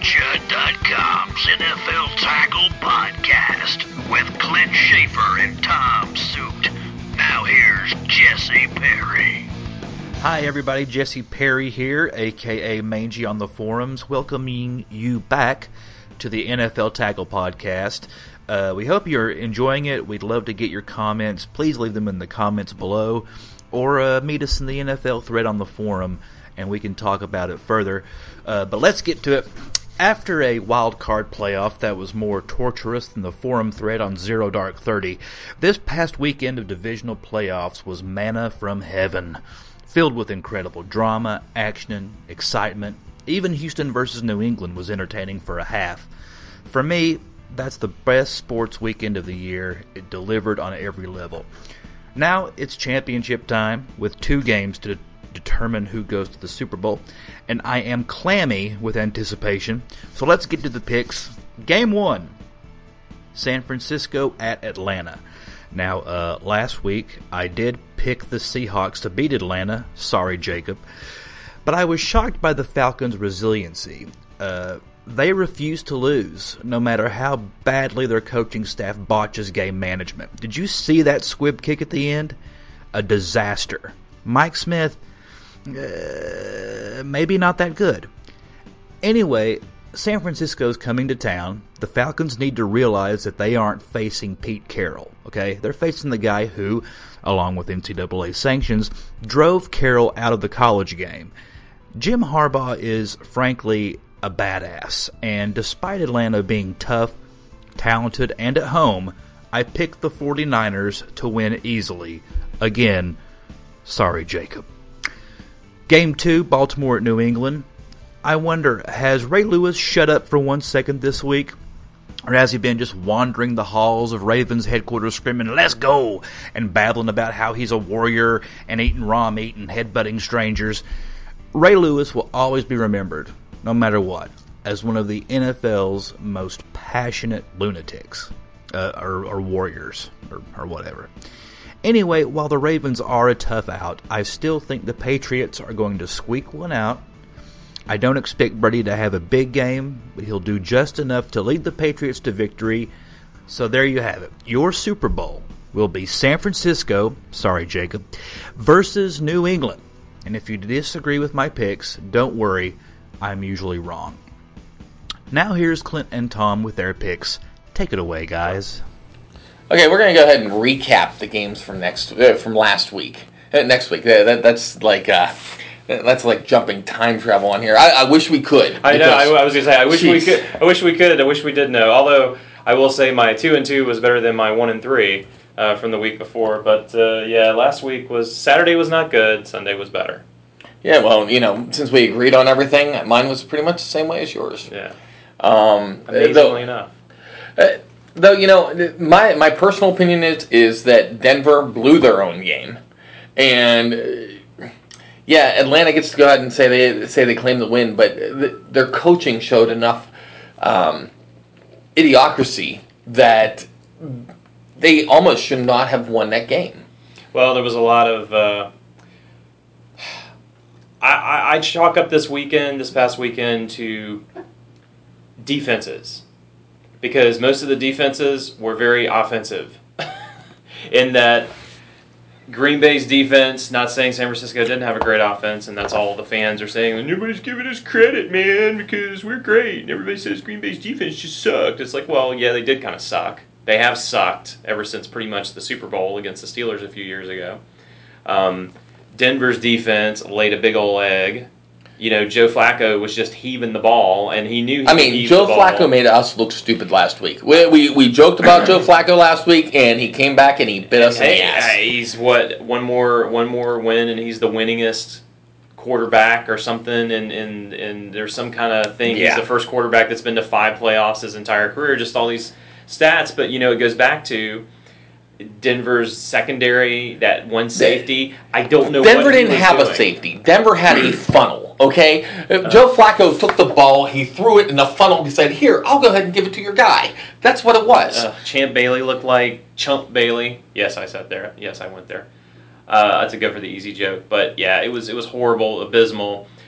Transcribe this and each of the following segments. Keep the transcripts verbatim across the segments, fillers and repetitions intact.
Judd dot com's N F L Tackle Podcast with Clint Schaefer and Tom Suit. Now here's Jesse Perry. Hi everybody, Jesse Perry here, aka Mangy on the forums, welcoming you back to the N F L Tackle Podcast. Uh, we hope you're enjoying it. We'd love to get your comments. Please leave them in the comments below, or uh, meet us in the N F L thread on the forum, and we can talk about it further. Uh, but let's get to it. After a wild card playoff that was more torturous than the forum thread on Zero Dark Thirty, this past weekend of divisional playoffs was manna from heaven, filled with incredible drama, action, excitement. Even Houston versus New England was entertaining for a half. For me, that's the best sports weekend of the year. It delivered on every level. Now it's championship time with two games to determine who goes to the Super Bowl, and I am clammy with anticipation. So let's get to the picks. Game one, San Francisco at Atlanta. Now, uh, last week I did pick the Seahawks to beat Atlanta. Sorry, Jacob. But I was shocked by the Falcons' resiliency. Uh, they refuse to lose, no matter how badly their coaching staff botches game management. Did you see that squib kick at the end? A disaster. Mike Smith, uh, maybe not that good. Anyway, San Francisco's coming to town. The Falcons need to realize that they aren't facing Pete Carroll, okay? They're facing the guy who, along with N C double A sanctions, drove Carroll out of the college game. Jim Harbaugh is, frankly, a badass, and despite Atlanta being tough, talented, and at home, I picked the 49ers to win easily. Again, sorry, Jacob. Game two, Baltimore at New England. I wonder, has Ray Lewis shut up for one second this week? Or has he been just wandering the halls of Ravens headquarters screaming, "Let's go!" and babbling about how he's a warrior and eating raw meat and headbutting strangers? Ray Lewis will always be remembered, no matter what, as one of the N F L's most passionate lunatics, uh, or, or warriors, or, or whatever. Anyway, while the Ravens are a tough out, I still think the Patriots are going to squeak one out. I don't expect Brady to have a big game, but he'll do just enough to lead the Patriots to victory. So there you have it. Your Super Bowl will be San Francisco, sorry Jacob, versus New England. And if you disagree with my picks, don't worry, I'm usually wrong. Now here's Clint and Tom with their picks. Take it away, guys. Okay, we're going to go ahead and recap the games from next uh, from last week. Uh, next week, uh, that, that's like uh, that's like jumping time travel on here. I, I wish we could. I know. I, I was going to say I wish geez. we could. I wish we could. I wish we did know. Although I will say my two and two was better than my one and three uh, from the week before. But uh, yeah, last week was Saturday was not good. Sunday was better. Yeah, well, you know, since we agreed on everything, mine was pretty much the same way as yours. Yeah. Um, Amazingly though, enough. Uh, though, you know, my my personal opinion is is that Denver blew their own game, and uh, yeah, Atlanta gets to go ahead and say they say they claim the win, but th- their coaching showed enough um, idiocracy that they almost should not have won that game. Well, there was a lot of. Uh, I, I I chalk up this weekend, this past weekend, to defenses. Because most of the defenses were very offensive. In that Green Bay's defense, not saying San Francisco didn't have a great offense, and that's all the fans are saying, nobody's giving us credit, man, because we're great. And everybody says Green Bay's defense just sucked. It's like, well, yeah, they did kind of suck. They have sucked ever since pretty much the Super Bowl against the Steelers a few years ago. Um, Denver's defense laid a big ol' egg. You know, Joe Flacco was just heaving the ball, and he knew he I mean, Joe Flacco made us look stupid last week. We we, we joked about Joe Flacco last week, and he came back and he bit us hey, in the ass. He's what one more one more win, and he's the winningest quarterback or something. And and, and there's some kind of thing. Yeah. He's the first quarterback that's been to five playoffs his entire career. Just all these stats, but you know, it goes back to Denver's secondary, that one safety. I don't know. Denver what he didn't was have doing. a safety. Denver had a funnel, okay? Uh, Joe Flacco took the ball, he threw it in the funnel, he said, here, I'll go ahead and give it to your guy. That's what it was. Uh, Champ Bailey looked like Chump Bailey. Yes, I said there. Yes, I went there. Uh, that's a go for the easy joke. But yeah, it was it was horrible, abysmal.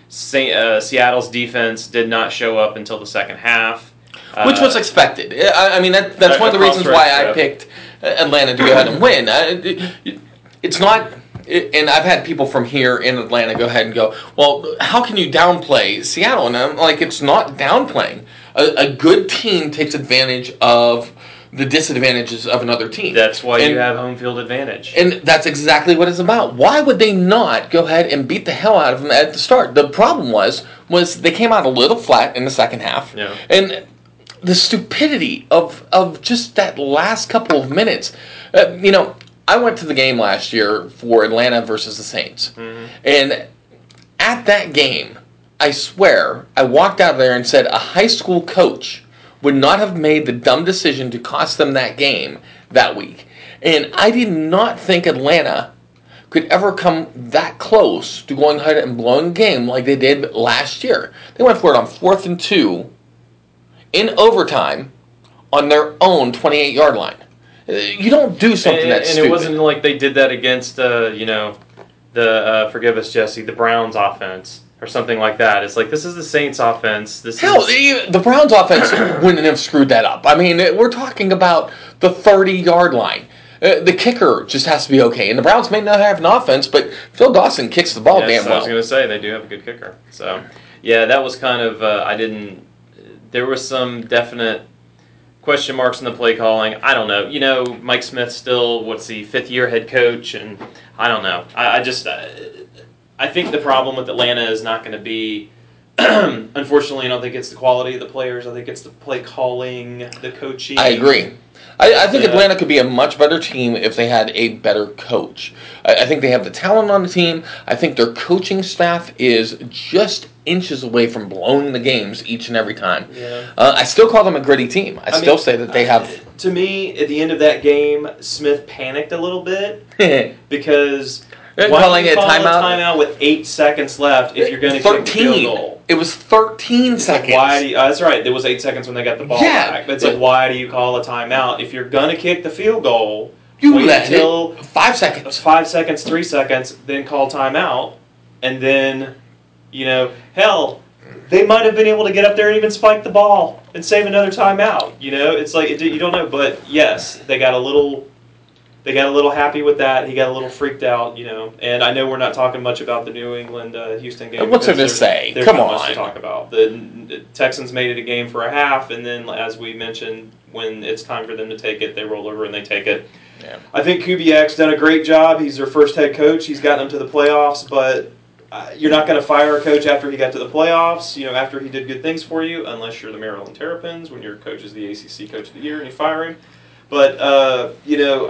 Saint, uh, Seattle's defense did not show up until the second half. Which was Uh, expected. I, I mean, that, that's Uh, one of the across reasons the why road, I yeah. picked Atlanta to go ahead and win. Uh, it- it's not, it, and I've had people from here in Atlanta go ahead and go, well, how can you downplay Seattle? And I'm like, it's not downplaying. A, a good team takes advantage of the disadvantages of another team. That's why and, you have home field advantage. And that's exactly what it's about. Why would they not go ahead and beat the hell out of them at the start? The problem was, was they came out a little flat in the second half. Yeah. And the stupidity of of just that last couple of minutes. Uh, you know, I went to the game last year for Atlanta versus the Saints. Mm-hmm. And at that game, I swear, I walked out there and said a high school coach would not have made the dumb decision to cost them that game that week. And I did not think Atlanta could ever come that close to going ahead and blowing a game like they did last year. They went for it on fourth and two in overtime on their own twenty-eight-yard line. You don't do something and, that's and stupid. it wasn't like they did that against, uh, you know, the uh, forgive us, Jesse, the Browns offense or something like that. It's like this is the Saints offense. This Hell, is the the Browns offense wouldn't have screwed that up. I mean, we're talking about the thirty-yard line. Uh, the kicker just has to be okay. And the Browns may not have an offense, but Phil Dawson kicks the ball yes, damn I was well. going to say they do have a good kicker. So yeah, that was kind of uh, I didn't. There was some definite question marks in the play calling. I don't know. You know, Mike Smith still, what's he, fifth year head coach, and I don't know. I, I just, uh, I think the problem with Atlanta is not going to be. Unfortunately, I don't think it's the quality of the players. I think it's the play calling, the coaching. I agree. I, I think Yeah. Atlanta could be a much better team if they had a better coach. I, I think they have the talent on the team. I think their coaching staff is just inches away from blowing the games each and every time. Yeah. Uh, I still call them a gritty team. I, I still mean, say that they have. To me, at the end of that game, Smith panicked a little bit because. They're Why calling do you it call timeout? a timeout with eight seconds left if you're going to kick the field goal? It was thirteen It's like, seconds. why do you, uh, that's right. There was eight seconds when they got the ball Yeah, back. But it's but- like, why do you call a timeout if you're going to kick the field goal? you wait let until it five seconds. five seconds, three seconds, then call timeout, and then, you know, hell, they might have been able to get up there and even spike the ball and save another timeout. You know, it's like it, you don't know. But yes, they got a little. They got a little happy with that. He got a little freaked out, you know. And I know we're not talking much about the New England uh, Houston game. What's there to because say? There's Come not much on. to talk about. The Texans made it a game for a half, and then, as we mentioned, when it's time for them to take it, they roll over and they take it. Yeah. I think Kubiak's done a great job. He's their first head coach. He's gotten them to the playoffs, but uh, you're not going to fire a coach after he got to the playoffs, you know, after he did good things for you, unless you're the Maryland Terrapins, when your coach is the A C C Coach of the Year and you fire him. But, uh, you know,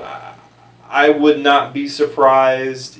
I would not be surprised,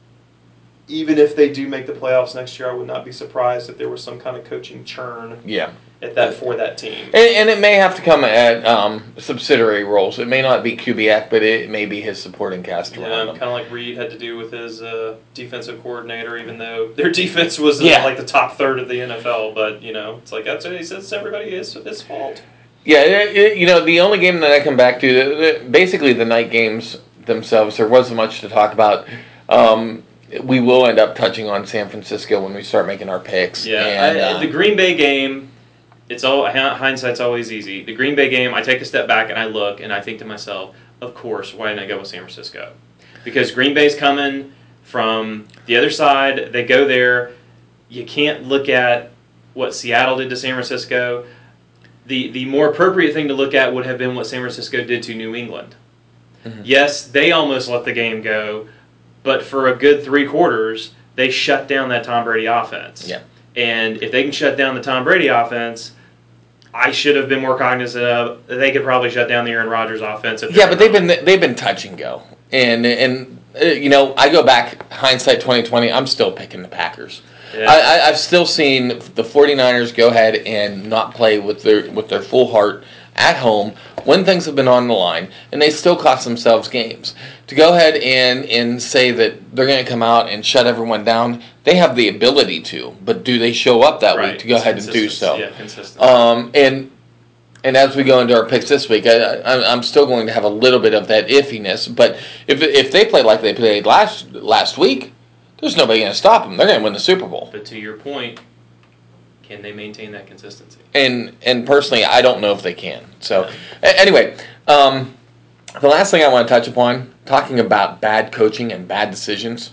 even if they do make the playoffs next year, I would not be surprised if there was some kind of coaching churn Yeah. at that for that team. And, and it may have to come at um, subsidiary roles. It may not be Kubiak, but it may be his supporting cast Yeah, around kind him. of like Reed had to do with his uh, defensive coordinator, even though their defense was uh, Yeah. like the top third of the N F L. But, you know, it's like that's what he says everybody is his fault. Yeah, it, it- you know, the only game that I come back to, the, the, basically the night games themselves, there wasn't much to talk about. Um, we will end up touching on San Francisco when we start making our picks. Yeah, and, I, uh, the Green Bay game, it's all hindsight's always easy. The Green Bay game, I take a step back and I look and I think to myself, of course, why didn't I go with San Francisco? Because Green Bay's coming from the other side. They go there. You can't look at what Seattle did to San Francisco. The the more appropriate thing to look at would have been what San Francisco did to New England. Mhm. Yes, they almost let the game go, but for a good three quarters, they shut down that Tom Brady offense. Yeah. And if they can shut down the Tom Brady offense, I should have been more cognizant of they could probably shut down the Aaron Rodgers offense. If yeah, they're but they've not. been they've been touch and go, and and uh, you know, I go back hindsight twenty twenty. I'm still picking the Packers. Yeah. I, I, I've still seen the 49ers go ahead and not play with their with their full heart at home when things have been on the line, and they still cost themselves games. To go ahead and, and say that they're going to come out and shut everyone down, they have the ability to, but do they show up that right. week to go It's ahead and do consistency. so? Yeah, consistent. Um, and and as we go into our picks this week, I, I, I'm still going to have a little bit of that iffiness. But if if they play like they played last last week, there's nobody going to stop them. They're going to win the Super Bowl. But to your point, can they maintain that consistency? And and personally, I don't know if they can. So, a- anyway, um, the last thing I want to touch upon, talking about bad coaching and bad decisions,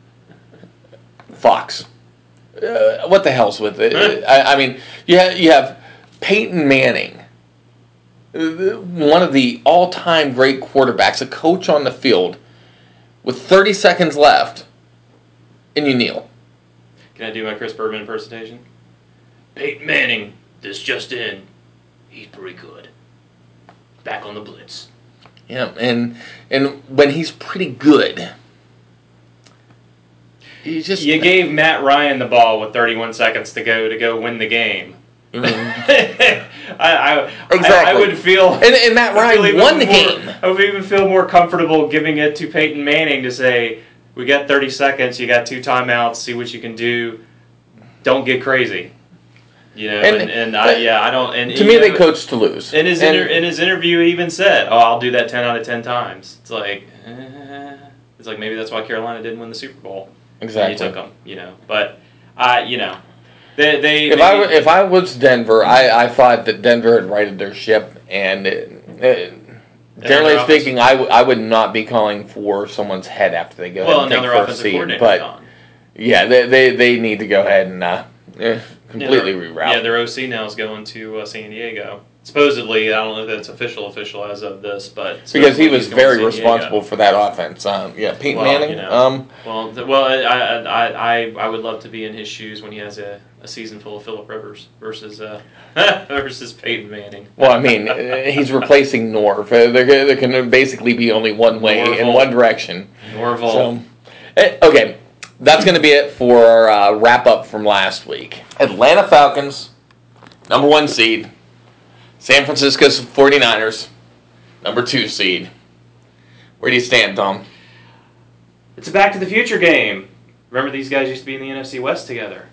Fox. Uh, what the hell's with it? I, I mean, you have, you have Peyton Manning, one of the all-time great quarterbacks, a coach on the field, with thirty seconds left, and you kneel. Can I do my Chris Berman impersonation? Peyton Manning, this just in. He's pretty good. Back on the blitz. Yeah, and and when he's pretty good, you just You gave Matt Ryan the ball with thirty-one seconds to go to go win the game. Mm-hmm. I, I, Exactly. I, I would feel and, and Matt I feel Ryan even won the more- game. I would even feel more comfortable giving it to Peyton Manning to say, we got thirty seconds, you got two timeouts, see what you can do. Don't get crazy. You know, And- and, and, I, yeah, I don't. And To you me, know, they coach to lose. In his And- inter, in his interview, he even said, "Oh, I'll do that ten out of ten times." It's like, eh. It's like maybe that's why Carolina didn't win the Super Bowl. Exactly. And you took them, you know. But, uh, you know, they they. If they, I were- if I was Denver, I, I thought that Denver had righted their ship, and it, it, generally their speaking, I, w- I would not be calling for someone's head after they go well, ahead now and their take first offensive seed. coordinator's But gone. yeah, they, they they need to go ahead and uh, eh, completely yeah, their- reroute. Yeah, their O C now is going to uh, San Diego. Supposedly, I don't know if that's official official as of this, but because supposedly he was he's going to very San responsible Diego. for that offense. Um, yeah, Peyton Well, Manning. you know. um, Well, th- well, I, I, I, I would love to be in his shoes when he has a, a season full of Phillip Rivers versus uh, versus Peyton Manning. well, I mean, uh, he's replacing Norv. Uh, there, there can basically be only one way in Norville. one direction. Norville. So, eh, okay, that's going to be it for our uh, wrap up from last week. Atlanta Falcons, number one seed. San Francisco forty-niners, number two seed. Where do you stand, Tom? It's a Back to the Future game. Remember, these guys used to be in the N F C West together.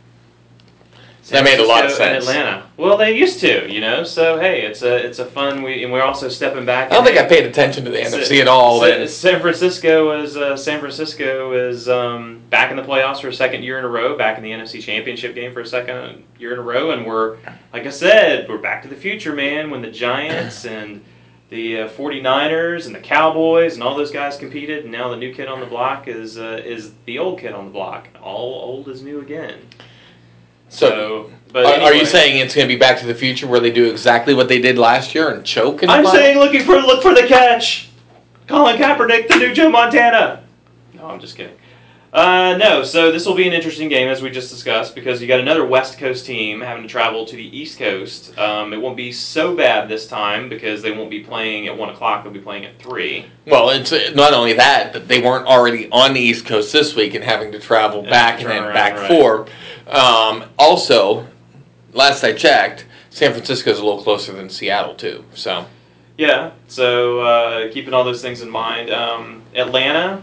That made a lot of Francisco and sense. Atlanta. Well, they used to, you know. So hey, it's a it's a fun. We and we're also stepping back. I don't think I paid attention to the N F C at all. San, and- San Francisco is uh, San Francisco is um, back in the playoffs for a second year in a row. Back in the N F C Championship game for a second year in a row, and we're like I said, we're back to the future, man. When the Giants and the uh, forty-niners and the Cowboys and all those guys competed, and now the new kid on the block is uh, is the old kid on the block. All old is new again. So, So, but are, are you anyway. saying it's going to be Back to the Future where they do exactly what they did last year and choke? In the I'm final? saying looking for look for the catch. Colin Kaepernick, the new Joe Montana. No, I'm just kidding. Uh, no, so this will be an interesting game as we just discussed because you got another West Coast team having to travel to the East Coast. Um, it won't be so bad this time because they won't be playing at one o'clock. They'll be playing at three. Well, it's uh, not only that, but they weren't already on the East Coast this week and having to travel And back and turn then around, back right. for. Um, also, last I checked, San Francisco is a little closer than Seattle too. So Yeah, so uh, keeping all those things in mind. Um, Atlanta,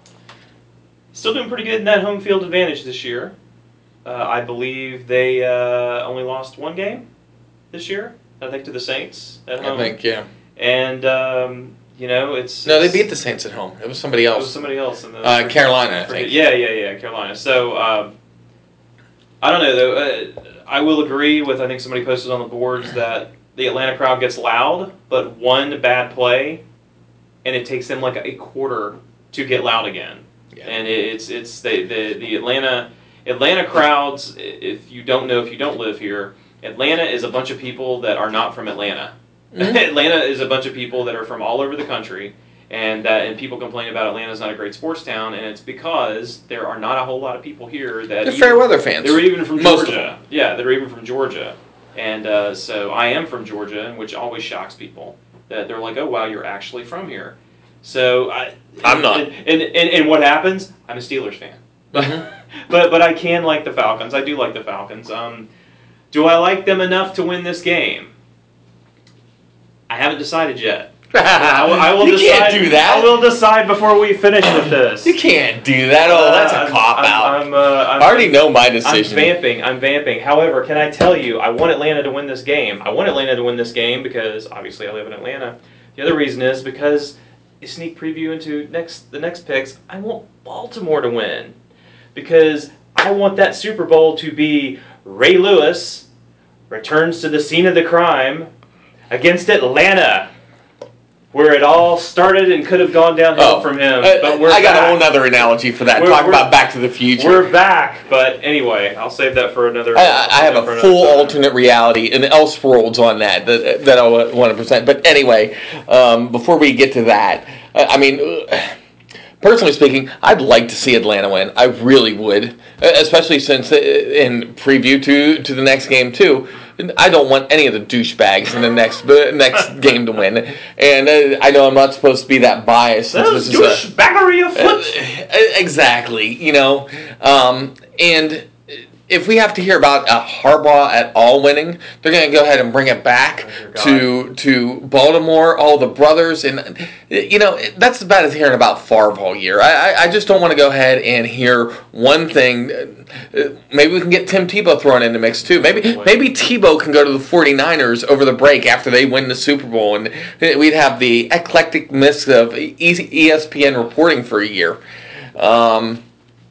still doing pretty good in that home field advantage this year. Uh, I believe they uh, only lost one game this year, I think, to the Saints at I home. think yeah. And, um, you know, it's... No, they it's- beat the Saints at home. It was somebody It was else. somebody else. In the, Uh, Carolina, I think. Yeah, yeah, yeah, Carolina. So, um, I don't know, though. Uh, I will agree with, I think somebody posted on the boards that the Atlanta crowd gets loud, but one bad play, and it takes them like a quarter to get loud again. Yeah. And it- it's it's the, the, the Atlanta Atlanta crowds, if you don't know, if you don't live here, Atlanta is a bunch of people that are not from Atlanta. Mhm. Atlanta is a bunch of people that are from all over the country. And that, and people complain about Atlanta's not a great sports town, and it's because there are not a whole lot of people here that They're even- fair weather fans. They're even from Most of Georgia. them. Yeah, they're even from Georgia, and uh, so I am from Georgia, which always shocks people that they're like, "Oh wow, you're actually from here." So I, I'm not. And and, and, and what happens? I'm a Steelers fan, Mhm. but but I can like the Falcons. I do like the Falcons. Um, do I like them enough to win this game? I haven't decided yet. I will, I will you decide, can't do that. I will decide before we finish with this. You can't do that. Oh, that's a Uh, cop I'm, out. I'm, uh, I'm, I already know my I'm decision. vamping. I'm vamping. However, can I tell you, I want Atlanta to win this game. I want Atlanta to win this game because obviously I live in Atlanta. The other reason is because a sneak preview into next the next picks. I want Baltimore to win. because I want that Super Bowl to be Ray Lewis returns to the scene of the crime against Atlanta, where it all started and could have gone downhill Oh, from him. uh, But we're I got back. a whole other analogy for that. We're- Talk we're- about Back to the Future. We're back. But anyway, I'll save that for another. I, I have for a another full time. alternate reality and Elseworlds on that that, that I want to present. But anyway, um, before we get to that, I I mean, personally speaking, I'd like to see Atlanta win. I really would, especially since in preview to to the next game too. I don't want any of the douchebags in the next the next game to win. And uh, I know I'm not supposed to be that biased. since Those this is a- douchebaggery afoot. Uh, exactly, you know. Um, and if we have to hear about uh, Harbaugh at all winning, they're going to go ahead and bring it back Oh, to to Baltimore, all the brothers. And, you know, that's about as hearing about Favre all year. I, I, I just don't want to go ahead and hear one thing. Uh, maybe we can get Tim Tebow thrown in the mix, too. Maybe maybe Tebow can go to the 49ers over the break after they win the Super Bowl, and we'd have the eclectic mix of E S P N reporting for a year. Um,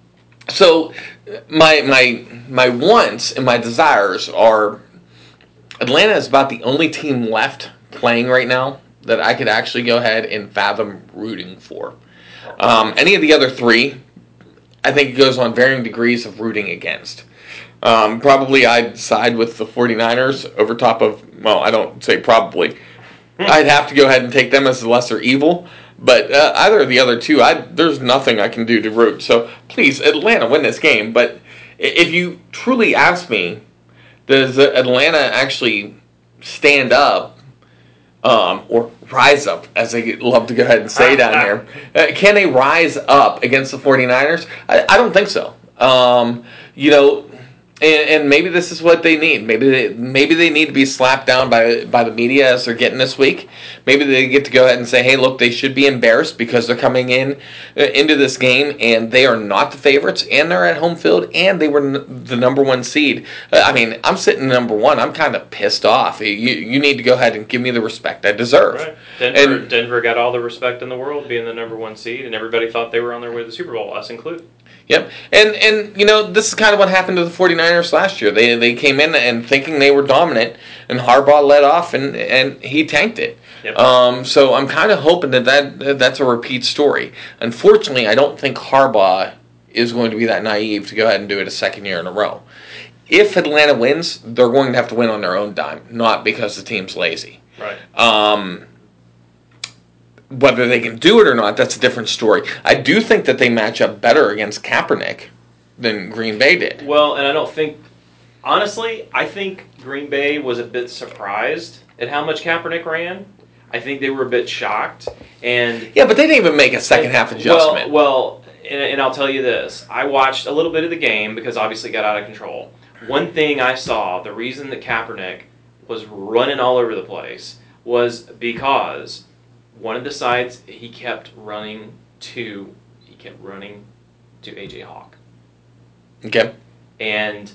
so my my my wants and my desires are Atlanta is about the only team left playing right now that I could actually go ahead and fathom rooting for. Um, any of the other three, I think it goes on varying degrees of rooting against. Um, probably I'd side with the 49ers over top of, well, I don't say probably. I'd have to go ahead and take them as the lesser evil. But uh, either of the other two, I, there's nothing I can do to root. So please, Atlanta, win this game. But if you truly ask me, does Atlanta actually stand up um, or rise up, as they love to go ahead and say down here? Uh, can they rise up against the 49ers? I, I don't think so. Um, you know, and, and maybe this is what they need. Maybe they, maybe they need to be slapped down by by the media as they're getting this week. Maybe they get to go ahead and say, hey, look, they should be embarrassed because they're coming in uh, into this game and they are not the favorites and they're at home field and they were n- the number one seed. Uh, I mean, I'm sitting number one. I'm kind of pissed off. You you need to go ahead and give me the respect I deserve. Right. Denver, And- Denver got all the respect in the world being the number one seed, and everybody thought they were on their way to the Super Bowl, us included. Yep. And, and you know, this is kind of what happened to the 49ers last year. They they came in and thinking they were dominant, and Harbaugh led off, and, and he tanked it. Yep. Um, so I'm kind of hoping that, that that's a repeat story. Unfortunately, I don't think Harbaugh is going to be that naive to go ahead and do it a second year in a row. If Atlanta wins, they're going to have to win on their own dime, not because the team's lazy. Right. Um, whether they can do it or not, that's a different story. I do think that they match up better against Kaepernick than Green Bay did. Well, and I don't think, honestly, I think Green Bay was a bit surprised at how much Kaepernick ran. I think they were a bit shocked. And Yeah, but they didn't even make a second half adjustment. Well, well and, and I'll tell you this. I watched a little bit of the game because obviously it got out of control. One thing I saw, the reason that Kaepernick was running all over the place was because one of the sides he kept running to, he kept running to A J Hawk. Okay. And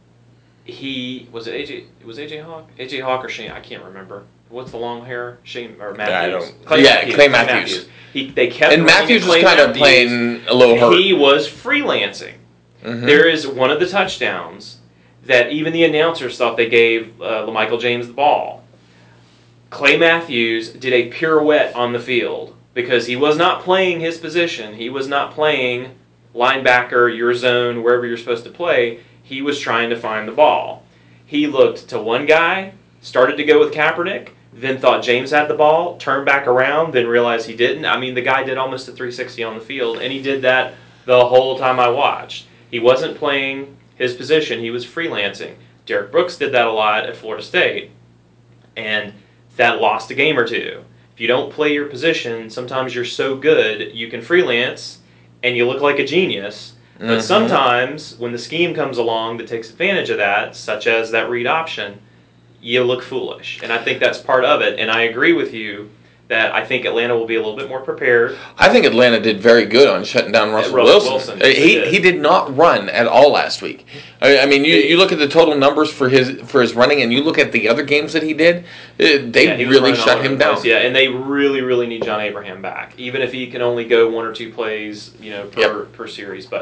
he was it A J was A J Hawk? A J Hawk or Shane? I can't remember. What's the long hair? Shane or Matthews? I don't- Clay yeah, Matthews. Clay Matthews. He they kept And running Matthews at was Clay kind of Matthews. playing a little hurt. He was freelancing. Mhm. There is one of the touchdowns that even the announcers thought they gave uh, LaMichael James the ball. Clay Matthews did a pirouette on the field because he was not playing his position. He was not playing linebacker, your zone, wherever you're supposed to play. He was trying to find the ball. He looked to one guy, started to go with Kaepernick, then thought James had the ball, turned back around, then realized he didn't. I mean, the guy did almost a three sixty on the field, and he did that the whole time I watched. He wasn't playing his position. He was freelancing. Derek Brooks did that a lot at Florida State, and that lost a game or two. If you don't play your position, sometimes you're so good, you can freelance, and you look like a genius. But Mhm. sometimes, when the scheme comes along that takes advantage of that, such as that read option, you look foolish. And I think that's part of it. And I agree with you that I think Atlanta will be a little bit more prepared. I think Atlanta did very good on shutting down Russell Russell Wilson. Wilson, Uh, they he did. he did not run at all last week. I, I mean, you, you look at the total numbers for his for his running, and you look at the other games that he did. Uh, they Yeah, he was really running all shut over him the down. place. Yeah, and they really, really need John Abraham back, even if he can only go one or two plays, you know, per Yep. per series. But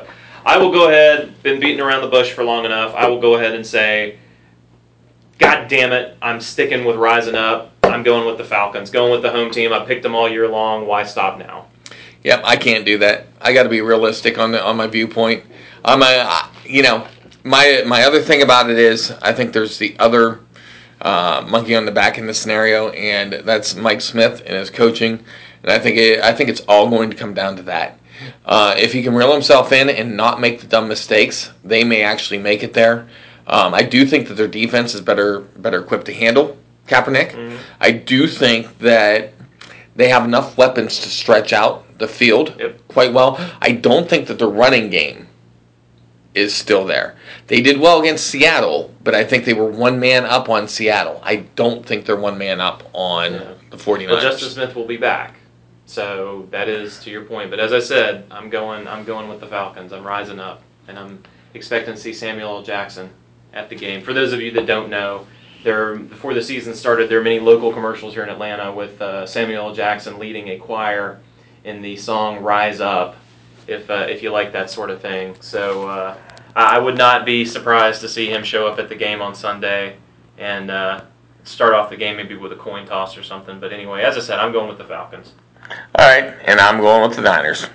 I will go ahead, been beating around the bush for long enough, I will go ahead and say, God damn it, I'm sticking with rising up. I'm going with the Falcons, going with the home team. I picked them all year long. Why stop now? Yep, I can't do that. I got to be realistic on the, on my viewpoint. Um, I, you know, my my other thing about it is I think there's the other uh, monkey on the back in this scenario, and that's Mike Smith and his coaching. And I think it, I think it's all going to come down to that. Uh, if he can reel himself in and not make the dumb mistakes, they may actually make it there. Um, I do think that their defense is better better equipped to handle Kaepernick. Mm-hmm. I do think that they have enough weapons to stretch out the field yep. quite well. I don't think that the running game is still there. They did well against Seattle, but I think they were one man up on Seattle. I don't think they're one man up on yeah. the 49ers. Well, Justin Smith will be back. So that is to your point. But as I said, I'm going I'm going with the Falcons. I'm rising up, and I'm expecting to see Samuel L. Jackson at the game. For those of you that don't know, there before the season started, there are many local commercials here in Atlanta with uh, Samuel L. Jackson leading a choir in the song "Rise Up." If uh, if you like that sort of thing, so uh, I would not be surprised to see him show up at the game on Sunday and uh, start off the game maybe with a coin toss or something. But anyway, as I said, I'm going with the Falcons. All right, and I'm going with the Niners.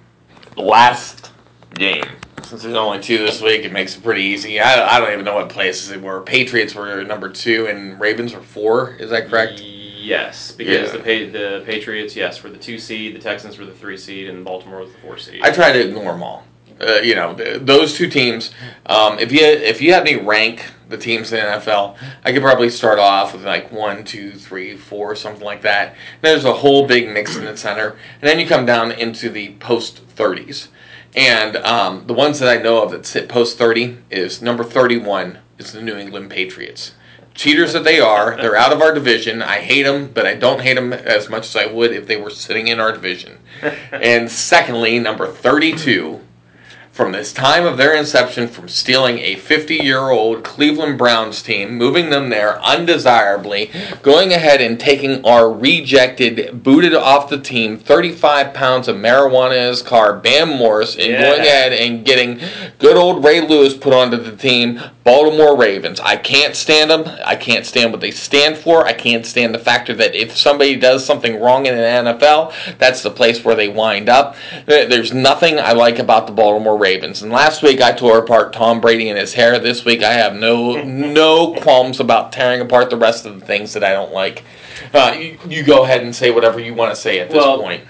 Last game. Since there's only two this week, it makes it pretty easy. I, I don't even know what places they were. Patriots were number two, and Ravens were four. Is that correct? Yes, because yeah. the the Patriots, yes, were the two seed, the Texans were the three seed, and Baltimore was the four seed. I try to ignore them all. Uh, you know, those two teams. Um, if you if you had me rank the teams in the N F L, I could probably start off with like one, two, three, four, something like that. There's a whole big mix in the center, and then you come down into the post thirties. And um, the ones that I know of that sit post thirty is number thirty-one is the New England Patriots. Cheaters that they are, they're out of our division. I hate them, but I don't hate them as much as I would if they were sitting in our division. And secondly, number thirty-two, from this time of their inception, from stealing a fifty-year-old Cleveland Browns team, moving them there undesirably, going ahead and taking our rejected, booted off the team, thirty-five pounds of marijuana in his car, Bam Morris, and yeah. going ahead and getting good old Ray Lewis put onto the team, Baltimore Ravens. I can't stand them. I can't stand what they stand for. I can't stand the factor that if somebody does something wrong in the N F L, that's the place where they wind up. There's nothing I like about the Baltimore Ravens. And last week I tore apart Tom Brady and his hair. This week I have no no qualms about tearing apart the rest of the things that I don't like. Uh, you, you go ahead and say whatever you want to say at this well, point.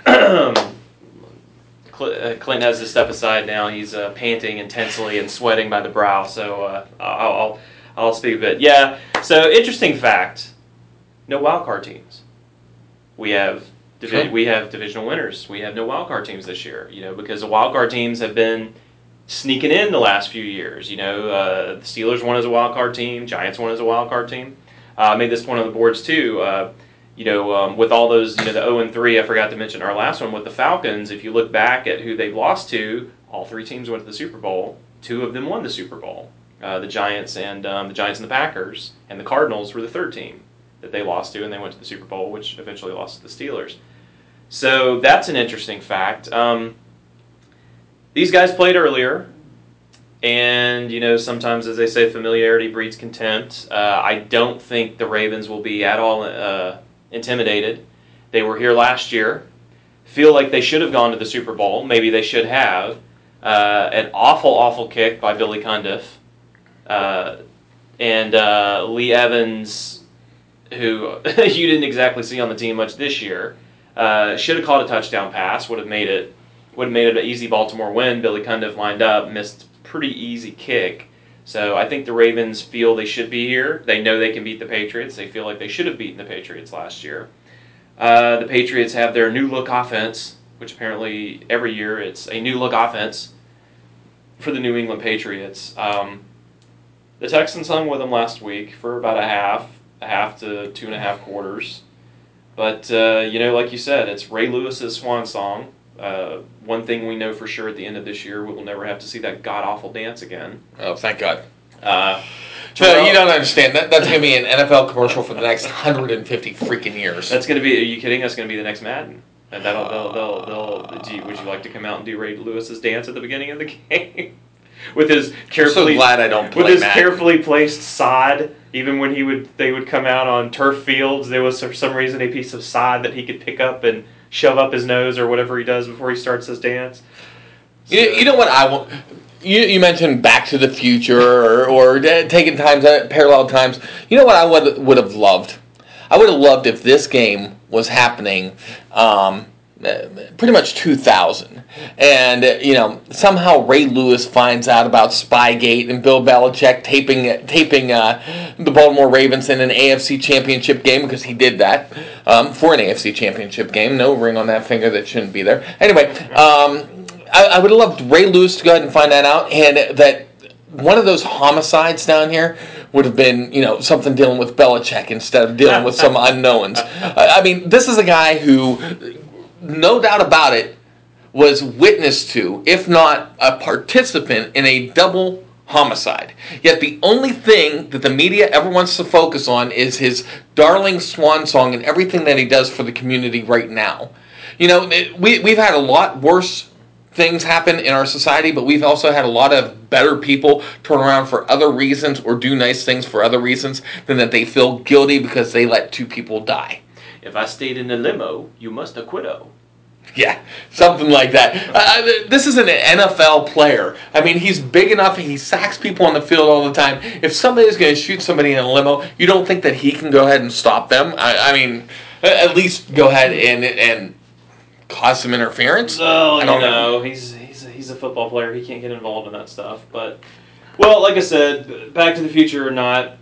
Clint has to step aside now. He's uh, panting intensely and sweating by the brow, so uh, I'll, I'll I'll speak a bit. Yeah, so interesting fact, no wildcard teams. We have divi- we have divisional winners. We have no wildcard teams this year, you know, because the wildcard teams have been sneaking in the last few years. You know, uh, the Steelers won as a wildcard team, Giants won as a wildcard team. Uh, I made this point on the boards too. Uh, You know, um, with all those, you know, the oh and three, I forgot to mention our last one with the Falcons. If you look back at who they've lost to, all three teams went to the Super Bowl. Two of them won the Super Bowl. Uh, the Giants and um, the Giants and the Packers, and the Cardinals were the third team that they lost to, and they went to the Super Bowl, which eventually lost to the Steelers. So that's an interesting fact. Um, these guys played earlier, and, you know, sometimes, as they say, familiarity breeds contempt. Uh, I don't think the Ravens will be at all Uh, intimidated. They were here last year. Feel like they should have gone to the Super Bowl. Maybe they should have. Uh, an awful, awful kick by Billy Cundiff. Uh, and uh, Lee Evans, who you didn't exactly see on the team much this year, uh, should have caught a touchdown pass. Would have made it. Would have made it an easy Baltimore win. Billy Cundiff lined up, missed a pretty easy kick. So I think the Ravens feel they should be here. They know they can beat the Patriots. They feel like they should have beaten the Patriots last year. Uh, the Patriots have their new look offense, which apparently every year it's a new look offense for the New England Patriots. Um, the Texans hung with them last week for about a half, a half to two and a half quarters. But, uh, you know, like you said, it's Ray Lewis's swan song. Uh, one thing we know for sure at the end of this year, we will never have to see that god-awful dance again. Oh, thank God. Uh, Terrell, you don't understand. That, that's going to be an N F L commercial for the next one hundred fifty freaking years. That's going to be, are you kidding? That's going to be the next Madden. And that'll they'll they'll they'll. Do you, would you like to come out and do Ray Lewis's dance at the beginning of the game? With his carefully, I'm so glad I don't play with his Matt. carefully placed sod. Even when he would, they would come out on turf fields. There was for some reason a piece of sod that he could pick up and shove up his nose or whatever he does before he starts his dance. So, You, you know what I want? You you mentioned Back to the Future or, or uh, taking times uh, parallel times. You know what I would would have loved? I would have loved if this game was happening. Um, pretty much two thousand, and you know somehow Ray Lewis finds out about Spygate and Bill Belichick taping taping uh, the Baltimore Ravens in an A F C Championship game, because he did that um, for an A F C Championship game. No ring on that finger that shouldn't be there. Anyway, um, I, I would have loved Ray Lewis to go ahead and find that out, and that one of those homicides down here would have been, you know, something dealing with Belichick instead of dealing with some unknowns. I, I mean, this is a guy who, no doubt about it, was witness to, if not a participant in a double homicide. Yet the only thing that the media ever wants to focus on is his darling swan song and everything that he does for the community right now. You know, we, we've had a lot worse things happen in our society, but we've also had a lot of better people turn around for other reasons or do nice things for other reasons than that they feel guilty because they let two people die. If I stayed in a limo, you must acquitto. Yeah, something like that. Uh, this is an N F L player. I mean, he's big enough, he sacks people on the field all the time. If somebody's going to shoot somebody in a limo, you don't think that he can go ahead and stop them? I, I mean, at least go ahead and and cause some interference? Oh, I don't you know. know, he's he's a, he's a football player. He can't get involved in that stuff. But, well, like I said, Back to the Future or not,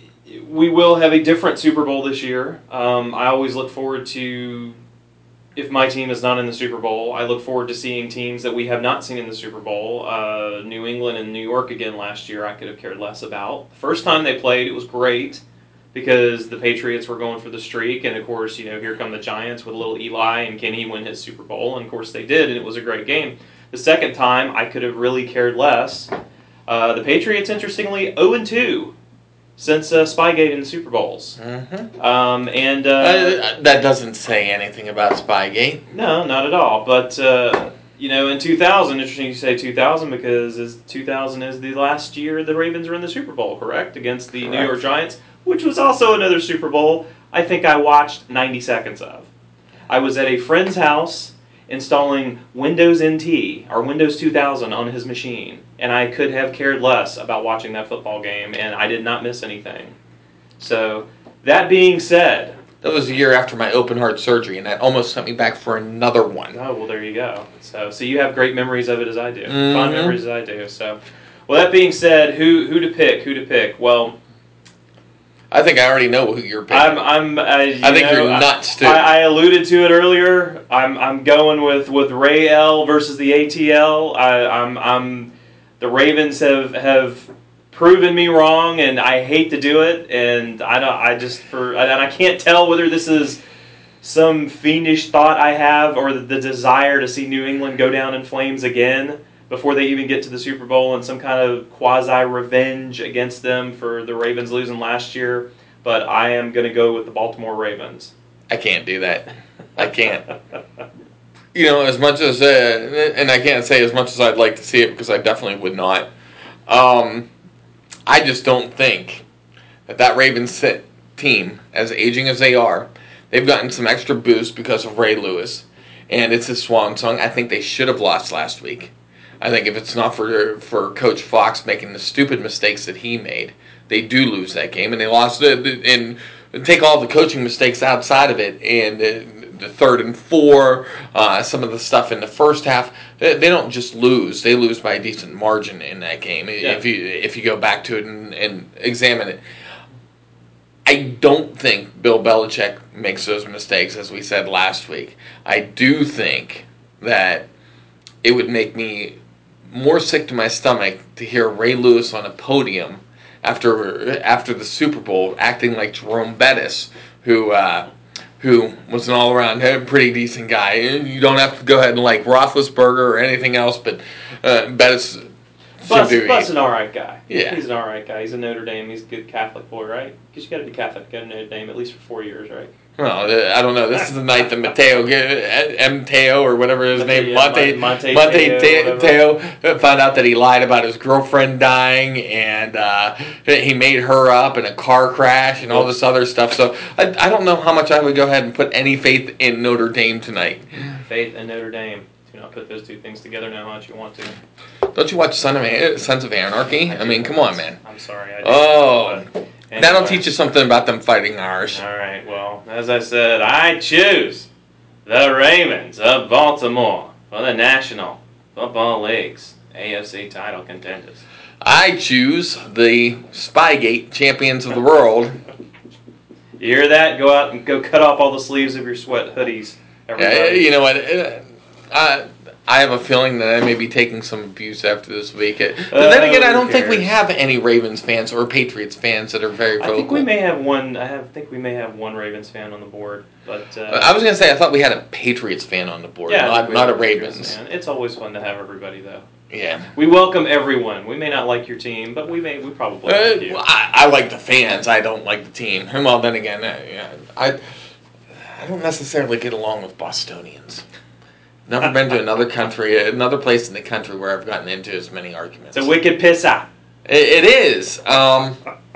we will have a different Super Bowl this year. Um, I always look forward to, if my team is not in the Super Bowl, I look forward to seeing teams that we have not seen in the Super Bowl. Uh, New England and New York again last year, I could have cared less about. The first time they played, it was great, because the Patriots were going for the streak, and of course, you know, here come the Giants with little Eli, and can he win his Super Bowl? And of course they did, and it was a great game. The second time, I could have really cared less. Uh, the Patriots, interestingly, oh and two since uh, Spygate in the Super Bowls. Mm-hmm. Um, and uh, Uh, that doesn't say anything about Spygate. No, not at all. But, uh, you know, in two thousand, interesting you say two thousand, because is two thousand is the last year the Ravens were in the Super Bowl, correct? Against the Correct. New York Giants, which was also another Super Bowl I think I watched ninety seconds of. I was at a friend's house installing Windows N T, or Windows two thousand, on his machine, and I could have cared less about watching that football game, and I did not miss anything. So, that being said... That was a year after my open heart surgery, and that almost sent me back for another one. Oh, well, there you go. So, so you have great memories of it as I do. Mm-hmm. Fond memories as I do. So, well, that being said, who who to pick? Who to pick? Well, I think I already know who you're picking. I'm I'm. Uh, you I think know, you're nuts too. I, I alluded to it earlier. I'm I'm going with, with Ray L versus the A T L. I, I'm I'm. The Ravens have have proven me wrong, and I hate to do it. And I don't. I just for and I can't tell whether this is some fiendish thought I have, or the, the desire to see New England go down in flames again before they even get to the Super Bowl, and some kind of quasi-revenge against them for the Ravens losing last year. But I am going to go with the Baltimore Ravens. I can't do that. I can't. You know, as much as, uh, and I can't say as much as I'd like to see it, because I definitely would not. Um, I just don't think that that Ravens team, as aging as they are, they've gotten some extra boost because of Ray Lewis, and it's his swan song. I think they should have lost last week. I think if it's not for for Coach Fox making the stupid mistakes that he made, they do lose that game, and they lost it. And take all the coaching mistakes outside of it, and the third and four, uh, some of the stuff in the first half, they don't just lose; they lose by a decent margin in that game. Yeah. If you if you go back to it and, and examine it. I don't think Bill Belichick makes those mistakes, as we said last week. I do think that it would make me more sick to my stomach to hear Ray Lewis on a podium after after the Super Bowl acting like Jerome Bettis, who uh, who was an all-around pretty decent guy. You don't have to go ahead and like Roethlisberger or anything else, but uh, Bettis... Bus, Bus an alright guy. Yeah. He's an alright guy. He's a Notre Dame. He's a good Catholic boy, right? Because you got to be Catholic to go to Notre Dame, at least for four years, right? Well, uh, I don't know. This is the night that Mateo, M. Teo, or whatever his Monte, name, yeah, Monte, Monte Monte Teo, Teo, whatever. Teo, found out that he lied about his girlfriend dying, and uh, he made her up in a car crash and all this other stuff. So I, I don't know how much I would go ahead and put any faith in Notre Dame tonight. Faith and Notre Dame. Do not put those two things together now how much you want to. Don't you watch Son of An- Sons of Anarchy? I, do mean, come on, man. I'm sorry. I do. Oh, But anyway. that'll teach you something about them fighting Irish. All right. Well, as I said, I choose the Ravens of Baltimore for the National Football League's A F C title contenders. I choose the Spygate champions of the world. You hear that? Go out and go cut off all the sleeves of your sweat hoodies. Everybody. Yeah, you know what? Uh, I, I have a feeling that I may be taking some abuse after this week. But then Uh, again, I who don't think we cares? have any Ravens fans or Patriots fans that are very I vocal. think we may have one. I have, think we may have one Ravens fan on the board, but uh, I was going to say, I thought we had a Patriots fan on the board, yeah, I not, think we not a have Patriots Ravens. fan. It's always fun to have everybody, though. Yeah. We welcome everyone. We may not like your team, but we may. We probably Uh, like you. well, I, I like the fans. I don't like the team. Well, then again, uh, yeah, I, I don't necessarily get along with Bostonians. Never been to another country, another place in the country where I've gotten into as many arguments. It's a wicked pisser. It, it is. Um,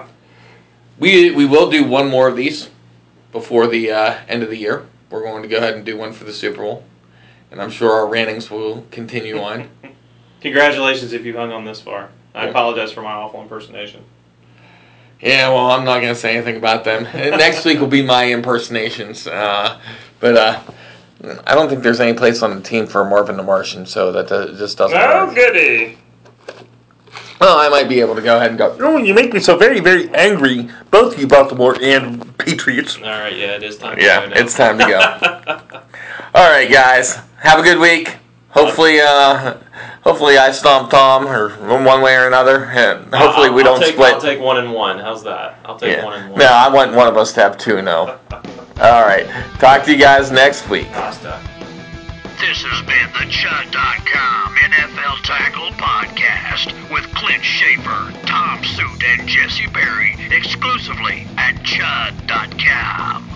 we we will do one more of these before the uh, end of the year. We're going to go ahead and do one for the Super Bowl, and I'm sure our rantings will continue on. Congratulations if you hung on this far. I Yeah. apologize for my awful impersonation. Yeah, well, I'm not going to say anything about them. Next week will be my impersonations, uh, but uh, I don't think there's any place on the team for Marvin the Martian, so that uh, just doesn't work. goody. Well, I might be able to go ahead and go, oh, you make me so very, very angry, both you Baltimore and Patriots. All right, yeah, it is time to Yeah, go now. it's time to go. All right, guys, have a good week. Hopefully, uh, hopefully I stomp Tom, or one way or another, and hopefully I'll, we I'll don't take, split. I'll take one and one. How's that? I'll take Yeah. one and one. No, I want one of us to have two and oh. All right, talk to you guys next week. Pasta. This has been the Chud dot com N F L Tackle Podcast with Clint Schaefer, Tom Suit, and Jesse Perry, exclusively at Chud dot com.